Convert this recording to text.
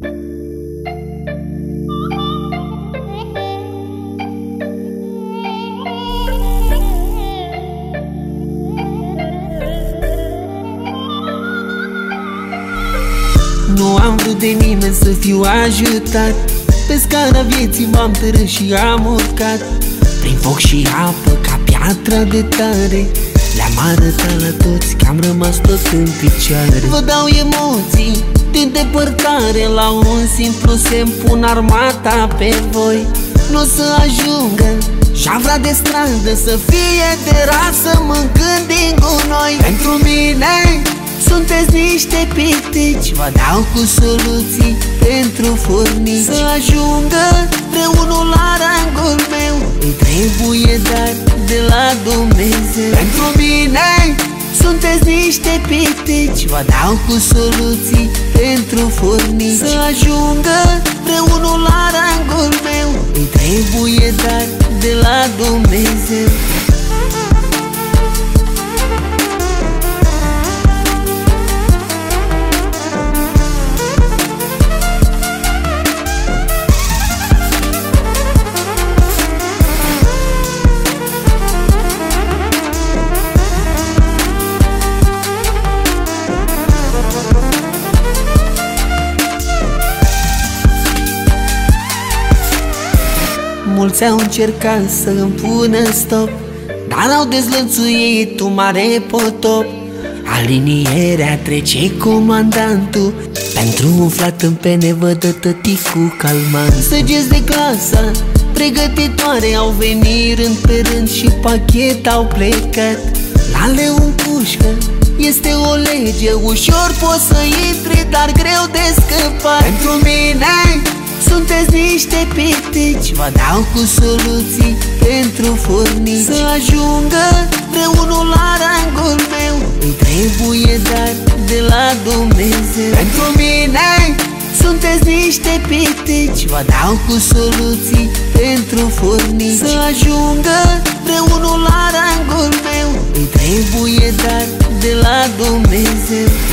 Nu am vrut de nimeni să fiu ajutat, pe scara vieții m-am târât și am urcat, prin foc și apă ca piatră de tare. Le-am arătat la toți că am rămas tot în picioare. Vă dau emoții din depărtare, la un simplu semn pun armata pe voi. Nu o să ajungă javra de stradă să fie de rasă mâncând din gunoi. Pentru mine sunteți niște pitici, vă dau cu soluții pentru furnici. Să ajungă vreunul la rangul meu, îi trebuie dar de la Dumnezeu. Pentru mine sunteți niște pitici, vă dau cu soluții pentru furnici. Să ajungă vreunul la rangul meu, îi trebuie dar de la Dumnezeu. Mulți au încercat să îmi pună stop, dar au dezlănțuit un mare potop. Alinierea trece comandantul, pentru umflat în pene vă dă tăticul calmant. Săgeți de clasa pregătitoare au venit rând pe rând și pachet au plecat. La leu în pușcă este o lege, ușor poți să intri, dar greu de scăpat. Pentru mine sunteți niște pitici, vă dau cu soluții pentru furnici. Să ajungă vreunul la rangul meu, îi trebuie dar de la Dumnezeu. Pentru mine sunteți niște pitici, vă dau cu soluții pentru furnici. Să ajungă vreunul la rangul meu, îi trebuie dar de la Dumnezeu.